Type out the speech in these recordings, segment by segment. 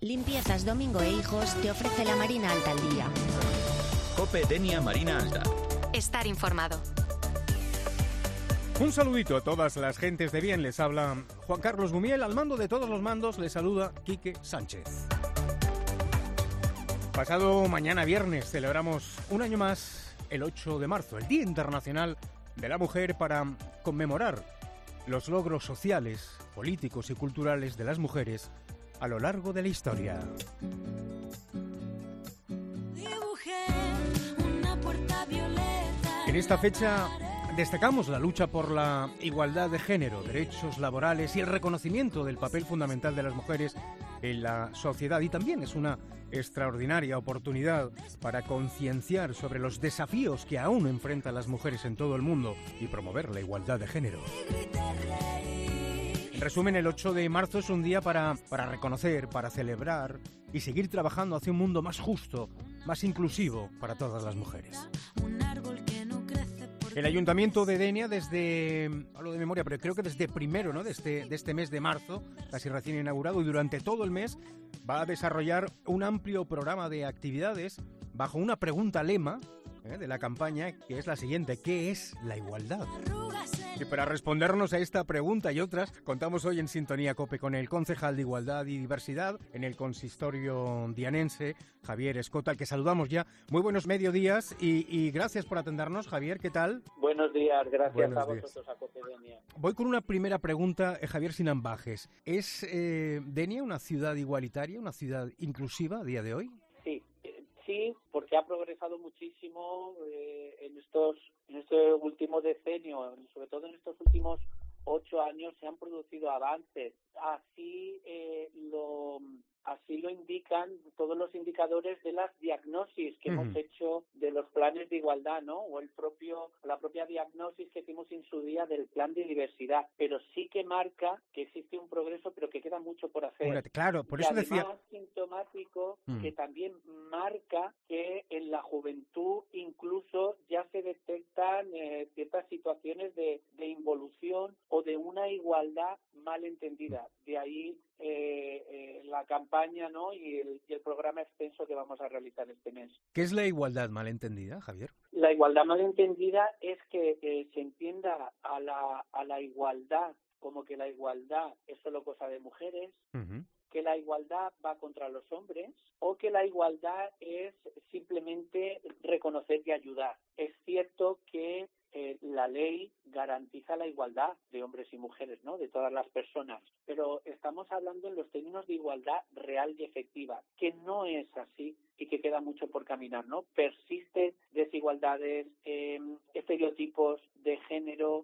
Limpiezas Domingo e Hijos te ofrece la Marina Alta al día. COPE Denia Marina Alta. Estar informado. Un saludito a todas las gentes de bien. Les habla Juan Carlos Gumiel. Al mando de todos los mandos les saluda Quique Sánchez. Pasado mañana viernes celebramos un año más el 8 de marzo, el Día Internacional de la Mujer, para conmemorar los logros sociales, políticos y culturales de las mujeres a lo largo de la historia. En esta fecha destacamos la lucha por la igualdad de género, derechos laborales y el reconocimiento del papel fundamental de las mujeres en la sociedad, y también es una extraordinaria oportunidad para concienciar sobre los desafíos que aún enfrentan las mujeres en todo el mundo y promover la igualdad de género. En resumen, el 8 de marzo es un día para reconocer, para celebrar y seguir trabajando hacia un mundo más justo, más inclusivo para todas las mujeres. El Ayuntamiento de Denia, hablo de memoria, pero creo que desde primero, ¿no?, de este mes de marzo, casi recién inaugurado, y durante todo el mes va a desarrollar un amplio programa de actividades bajo una pregunta lema de la campaña, que es la siguiente: ¿qué es la igualdad? Y para respondernos a esta pregunta y otras, contamos hoy en Sintonía COPE con el concejal de Igualdad y Diversidad en el consistorio dianense, Javier Escota, al que saludamos ya. Muy buenos mediodías y gracias por atendernos, Javier. ¿Qué tal? Buenos días, gracias Buenos a días. vosotros, a COPE Denia. Voy con una primera pregunta, Javier, sin ambajes. ¿Es Denia una ciudad igualitaria, una ciudad inclusiva a día de hoy? Sí, porque ha progresado muchísimo en este último decenio, sobre todo en estos últimos 8 años se han producido avances. Así lo indican todos los indicadores de las diagnosis que hemos hecho de los planes de igualdad, ¿no? O la propia diagnosis que hicimos en su día del plan de diversidad. Pero sí que marca que existe un progreso, pero que queda mucho por hacer. Claro, por eso decía. Además, sintomático que también marca que en la juventud incluso ya se detectan ciertas situaciones de involución o de una igualdad mal entendida. De ahí la campaña, ¿no?, y el programa extenso que vamos a realizar este mes. ¿Qué es la igualdad malentendida, Javier? La igualdad malentendida es que se entienda a la igualdad como que la igualdad es solo cosa de mujeres, que la igualdad va contra los hombres, o que la igualdad es simplemente reconocer y ayudar. Es cierto que la ley garantiza la igualdad de hombres y mujeres, ¿no?, de todas las personas, pero estamos hablando en los términos de igualdad real y efectiva, que no es así y que queda mucho por caminar, ¿no? Persisten desigualdades, estereotipos de género,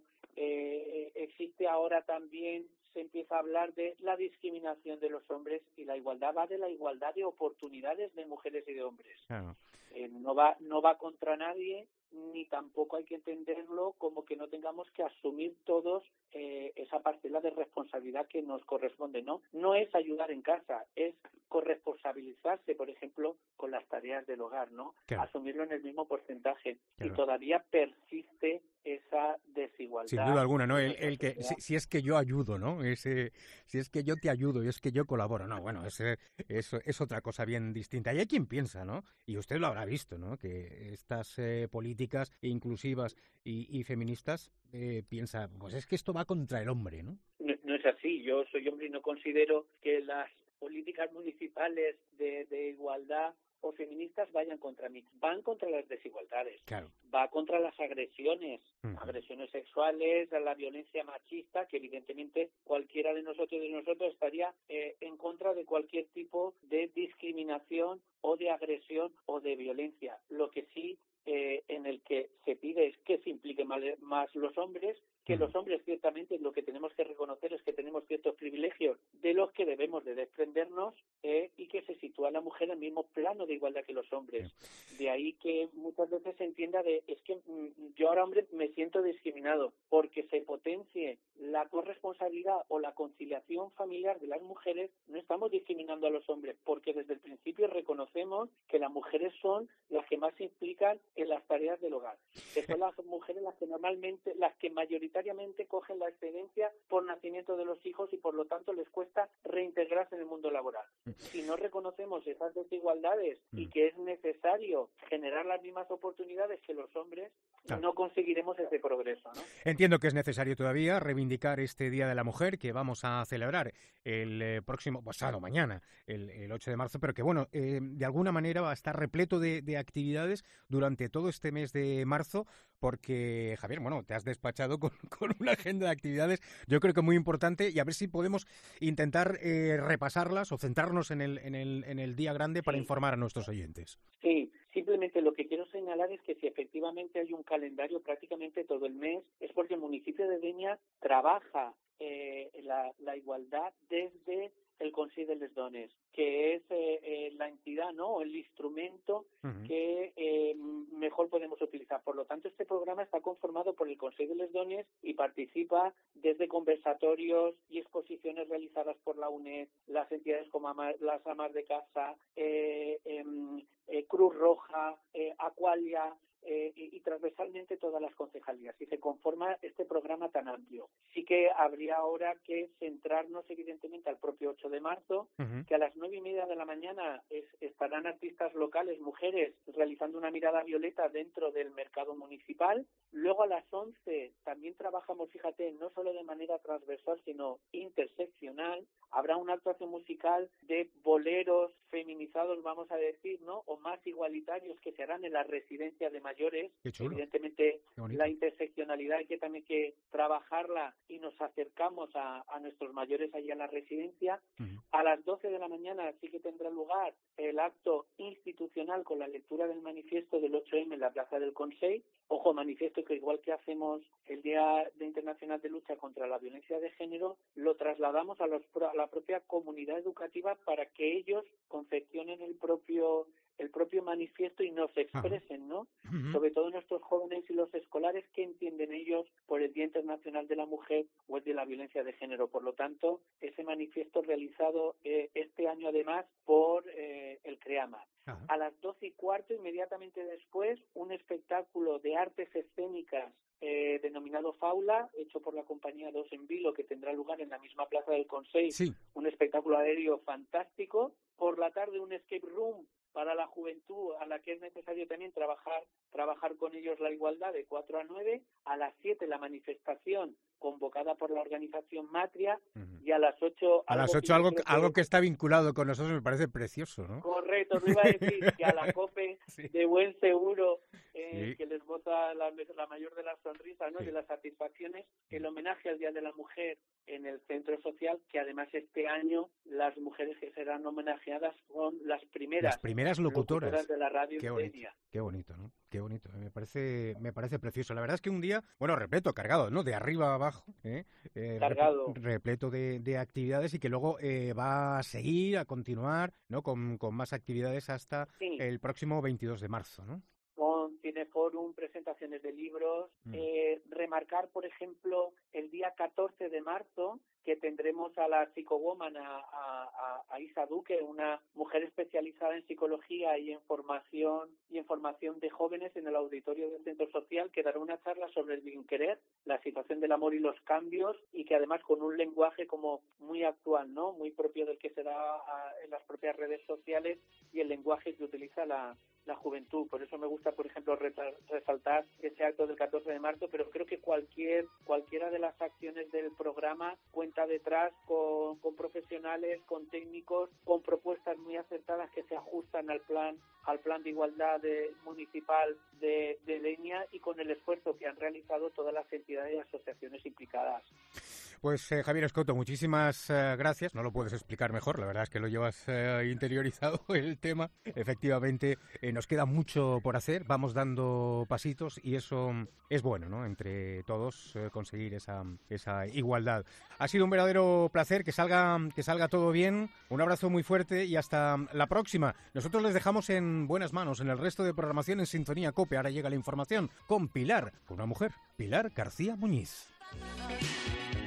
existe ahora también, se empieza a hablar de la discriminación de los hombres, y la igualdad va de la igualdad de oportunidades de mujeres y de hombres. Claro. No va contra nadie, ni tampoco hay que entenderlo como que no tengamos que asumir todos esa parcela de responsabilidad que nos corresponde, ¿no? No es ayudar en casa, es corresponsabilizarse, por ejemplo, con las tareas del hogar, ¿no? Claro. Asumirlo en el mismo porcentaje. Claro. Y todavía persiste esa desigualdad. Sin duda alguna, ¿no? El que si es que yo ayudo, ¿no? Si es que yo te ayudo y es que yo colaboro, no, bueno, eso es otra cosa bien distinta. Y hay quien piensa, ¿no? Y usted lo habrá visto, ¿no?, que estas políticas inclusivas y feministas piensa, pues es que esto va contra el hombre, ¿no? No es así. Yo soy hombre y no considero que las políticas municipales de igualdad o feministas vayan contra mí. Van contra las desigualdades. Claro. Va contra las agresiones, agresiones sexuales, a la violencia machista, que evidentemente cualquiera de nosotros estaría en contra de cualquier tipo de discriminación o de agresión o de violencia. Lo que sí en el que se pide es que se impliquen más los hombres, que los hombres ciertamente lo que tenemos que reconocer es que tenemos ciertos privilegios de los que debemos de desprendernos y que se sitúa la mujer en el mismo plano de igualdad que los hombres. De ahí que muchas veces se entienda es que yo ahora, hombre, me siento discriminado porque se potencie la corresponsabilidad o la conciliación familiar de las mujeres. No estamos discriminando a los hombres porque desde el principio reconocemos que las mujeres son las que más se implican en las tareas del hogar, que son las mujeres las que mayoritariamente cogen la excedencia por nacimiento de los hijos y por lo tanto les cuesta reintegrarse en el mundo laboral. Si no reconocemos esas desigualdades y que es necesario generar las mismas oportunidades que los hombres, no conseguiremos ese progreso, ¿no? Entiendo que es necesario todavía reivindicar este Día de la Mujer que vamos a celebrar el próximo pasado mañana, el 8 de marzo, pero que bueno, de alguna manera va a estar repleto de actividades durante todo este mes de marzo, porque Javier, bueno, te has despachado con una agenda de actividades, yo creo que muy importante, y a ver si podemos intentar repasarlas o centrarnos en el día grande para informar a nuestros oyentes. Sí, simplemente lo que quiero señalar es que si efectivamente hay un calendario prácticamente todo el mes, es porque el municipio de Denia trabaja la igualdad desde el Consell de les Dones, que es la entidad, ¿no?, el instrumento que mejor podemos utilizar. Por lo tanto, este programa está conformado por el Consell de les Dones y participa desde conversatorios y exposiciones realizadas por la UNED, las entidades como las Amas de Casa, Cruz Roja, Aqualia, y transversalmente todas las concejalías, y se conforma este programa tan amplio. Sí que habría ahora que centrarnos evidentemente al propio 8 de marzo, que a las 9:30 de la mañana estarán artistas locales, mujeres, realizando una mirada violeta dentro del mercado municipal. Luego a las 11 también trabajamos, fíjate, no solo de manera transversal, sino interseccional. Habrá una actuación musical de boleros feminizados, vamos a decir, ¿no?, o más igualitarios, que se harán en la residencia de mayores. Evidentemente la interseccionalidad hay que también que trabajarla, y nos acercamos a nuestros mayores allí a la residencia. A las 12 de la mañana sí que tendrá lugar el acto institucional con la lectura del manifiesto del 8M en la Plaza del Consell. Ojo, manifiesto que igual que hacemos el Día Internacional de Lucha contra la Violencia de Género, lo trasladamos a la propia comunidad educativa para que ellos confeccionen el propio manifiesto y nos expresen, ¿no? Sobre todo nuestros jóvenes y los escolares, qué entienden ellos por el Día Internacional de la Mujer o el de la Violencia de Género. Por lo tanto, ese manifiesto realizado este año además por el CREAMA. A las 12:15, inmediatamente después, un espectáculo de artes escénicas denominado Faula, hecho por la compañía Dos en Vilo, que tendrá lugar en la misma Plaza del Consell. Un espectáculo aéreo fantástico. Por la tarde, un escape room para la juventud, a la que es necesario también trabajar con ellos la igualdad, de 4 a 9. A las 7 la manifestación convocada por la organización Matria, y a las 8... algo que está vinculado con nosotros, me parece precioso, ¿no? Correcto, lo iba a decir, que a la COPE de buen seguro, que les bota la mayor de las sonrisas, ¿no?, y de las satisfacciones, el homenaje al Día de la Mujer en el centro social, que además este año las mujeres que serán homenajeadas son las primeras locutoras de la radio. Qué bonito, ¿no? Qué bonito, me parece precioso. La verdad es que un día, bueno, repleto, cargado, ¿no?, de arriba a abajo, cargado, repleto de actividades, y que luego va a seguir, a continuar, ¿no?, con más actividades hasta el próximo 22 de marzo, ¿no? Con Cineforum, presentaciones de libros, remarcar, por ejemplo, el día 14 de marzo, que tendremos a la psicowoman, a Isa Duque, una mujer especializada en psicología y en formación de jóvenes, en el auditorio del Centro Social, que dará una charla sobre el bien querer, la situación del amor y los cambios, y que además con un lenguaje como muy actual, ¿no?, muy propio del que se da en las propias redes sociales, y el lenguaje que utiliza la juventud. Por eso me gusta, por ejemplo, resaltar ese acto del 14 de marzo, pero creo que cualquiera de las acciones del programa cuenta detrás con profesionales, con técnicos, con propuestas muy acertadas que se ajustan al plan de igualdad municipal de Denia, y con el esfuerzo que han realizado todas las entidades y asociaciones implicadas. Pues Javier Escoto, muchísimas gracias. No lo puedes explicar mejor, la verdad es que lo llevas interiorizado el tema. Efectivamente, nos queda mucho por hacer, vamos dando pasitos, y eso es bueno, ¿no?, entre todos conseguir esa igualdad. Ha sido un verdadero placer, que salga todo bien. Un abrazo muy fuerte y hasta la próxima. Nosotros les dejamos en buenas manos en el resto de programación en Sintonía COPE. Ahora llega la información con una mujer, Pilar García Muñiz.